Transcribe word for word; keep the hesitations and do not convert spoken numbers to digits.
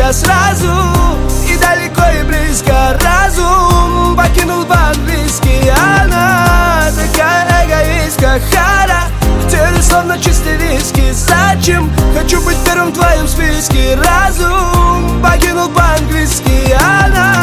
я сразу. И далеко, и близко разум покинул по-английски. Она такая эгоистка, хара, в теле словно чистый виски. Зачем? Хочу быть первым в твоем списке. Разум покинул по-английски. Она